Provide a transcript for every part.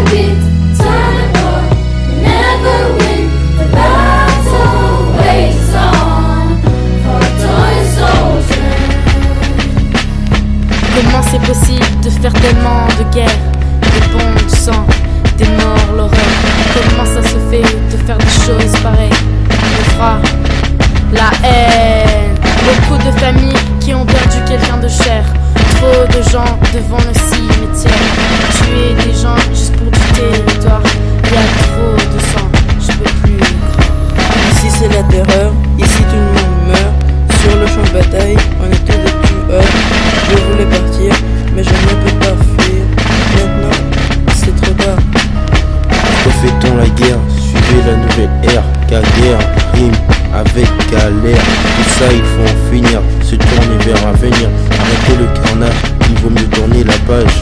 beat, turn the door, never win. The battle waits on for toy soldiers. Comment c'est possible de faire tellement de guerres, des bombes, du sang, des morts, l'horreur? Comment ça se fait de faire des choses pareilles? Le froid, la haine, beaucoup de familles qui ont perdu quelqu'un de cher. Trop de gens devant le cimetière. Tuer des gens juste pour du territoire. Il y a trop de sang, je peux plus y croire. Ici c'est la terreur, ici tout le monde meurt. Sur le champ de bataille, on est tous des tueurs. Je voulais partir, mais je ne peux pas fuir. Maintenant, c'est trop tard. Refait-on la guerre, suivez la nouvelle ère. Car guerre rime avec galère. Tout ça il faut en finir, se tourner vers l'avenir. Arrêtez le carnage, il vaut mieux tourner la page.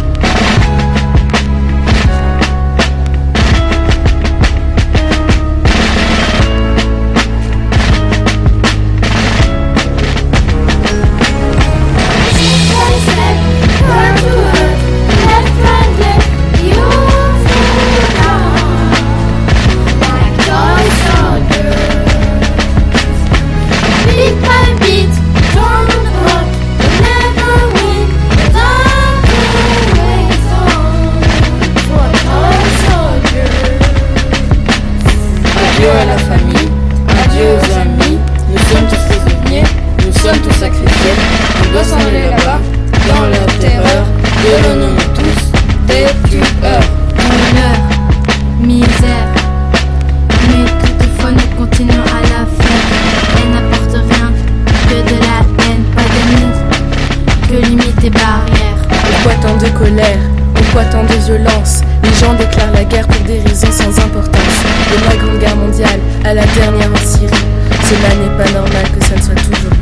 Adieu à la famille, adieu aux amis. Nous sommes tous prisonniers, nous sommes tous sacrifiés. On doit s'en aller là-bas, dans la terreur. De nos noms tous des tueurs. Douleur, misère, mais toutefois nous continuons à la faire. Elle n'apporte rien que de la haine, pas d'amis, que limite et barrières. Pourquoi tant de colère? Pourquoi tant de violence? Les gens déclarent la guerre pour des raisons sans importance. De la Grande Guerre mondiale à la dernière en Syrie, cela n'est pas normal que ça ne soit toujours